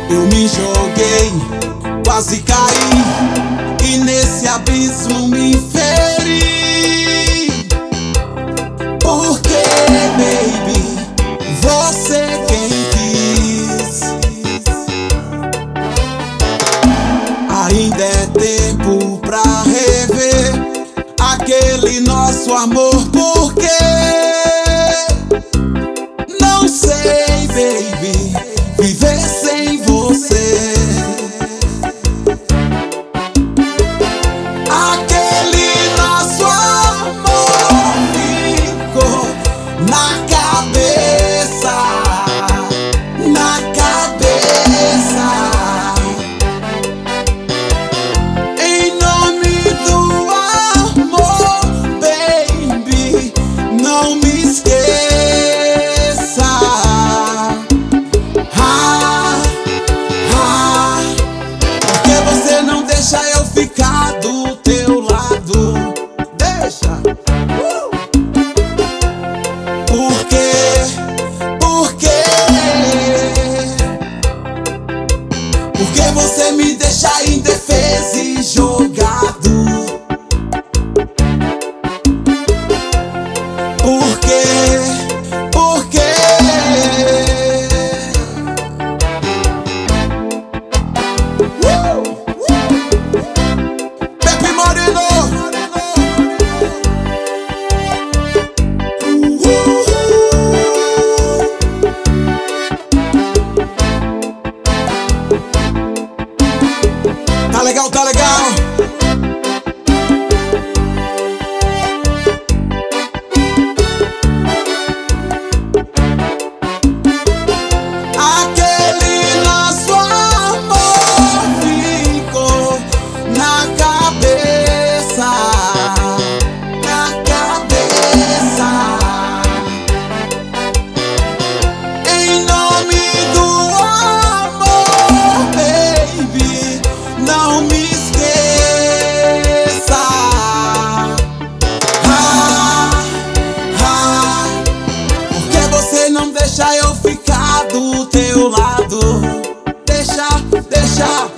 Eu me joguei, quase caí, e nesse abismo me feri. Porque, baby, você quem quis. Ainda é tempo pra rever aquele nosso amor. Porque não sei, baby, viver sem você. Aquele nosso amor ficou na cabeça, na cabeça. Em nome do amor, baby, não me esqueça. Porque você não deixa eu ficar do teu lado. Deixa. Por quê? Por quê? Porque você me deixa indefeso e jogado. Por quê? Por quê? Pepe Moreno. Tá legal, tá legal. Aquele nosso amor ficou na cabeça, na cabeça. Em nome do amor, baby, não me esqueça. Porque você não deixa eu ficar do teu lado. Deixa, deixa.